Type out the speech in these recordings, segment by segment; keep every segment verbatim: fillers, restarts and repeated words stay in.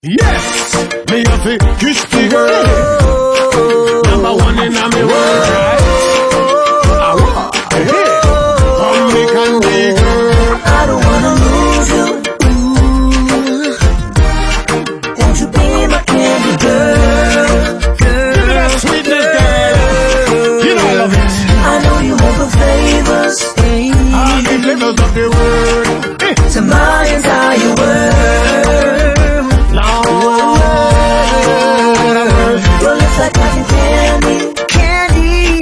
Yes, me have to kiss the girl. Number one in a me world, right? I want to hear from me candy girl. I don't wanna lose you. Ooh. Won't you be my candy girl? Girl, give me that sweetness, girl. You know I love it. I know you have the flavors, All the flavors of the world. Eh. to my entire world. Your lips like cotton candy, candy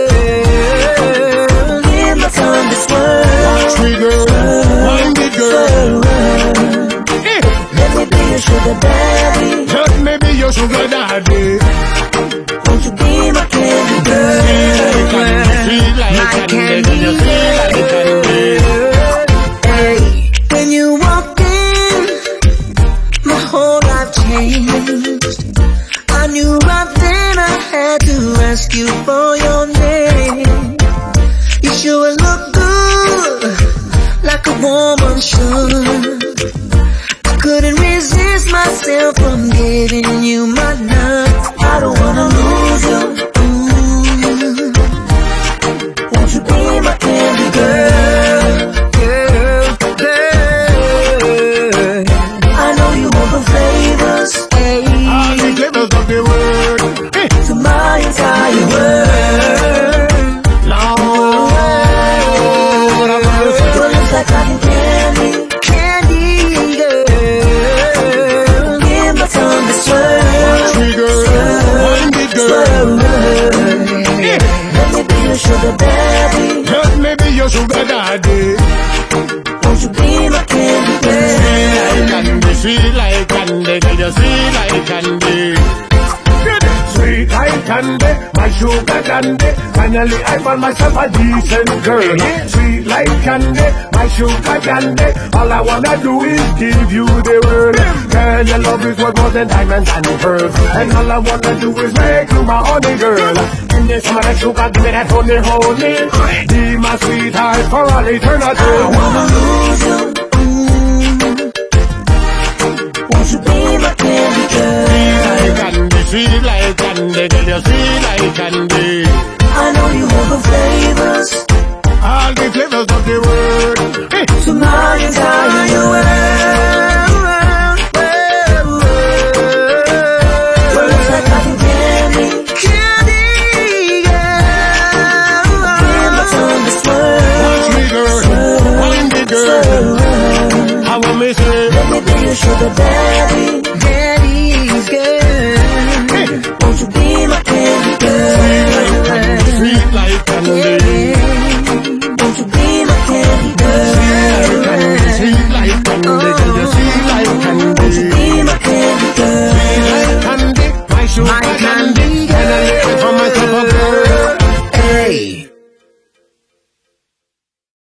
girl. Give my tongue this word, Sweet girl, minded girl. Eh. Let me be your sugar daddy. Let me be your sugar daddy. Won't you be my candy girl? Feel like My candy, candy you feel like candy. Hey, when you walked in, my whole life changed. I knew right then I had to ask you for your name. You sure look good, like a woman should. I couldn't resist myself from giving you my love. I don't wanna lose you. Ooh. Won't you be my candy girl? Girl, girl. I know you want the flavors, All the flavors of the world. Eh. to my entire world. Lord, Your lips like cotton candy, candy girl. Give my tongue the swirl, sweet girl, minded girl. Eh. Let me be your sugar daddy. Let me be your sugar daddy. Won't you be my candy girl? Sweet like candy, sweet like candy, girl, you sweet like candy. Sweet like candy, my sugar candy. Finally I found myself a decent girl. Sweet like candy, my sugar candy. All I wanna do is give you the world. Girl, your love is worth more than diamonds and pearls. And all I wanna do is make you my honey girl. Give me some of that sugar, give me that honey, honey. Be my sweetheart for all eternity. I wanna lose you. Won't you be my candy girl? Sweet like candy, girl, you sweet like candy. I know you have the flavors, All the flavors of the world. Eh. to my entire world. Your lips like cotton candy, candy girl. Give my tongue the swirl, Sweet girl, minded girl. How am I say? let me be your sugar daddy, daddy's girl. Won't you be my candy girl? Sweet like candy. Won't you be my candy girl? Sweet like candy, girl, you sweet like candy. Won't you be my candy girl? Sweet like candy, my sugar My candy. candy And I live for myself a girl.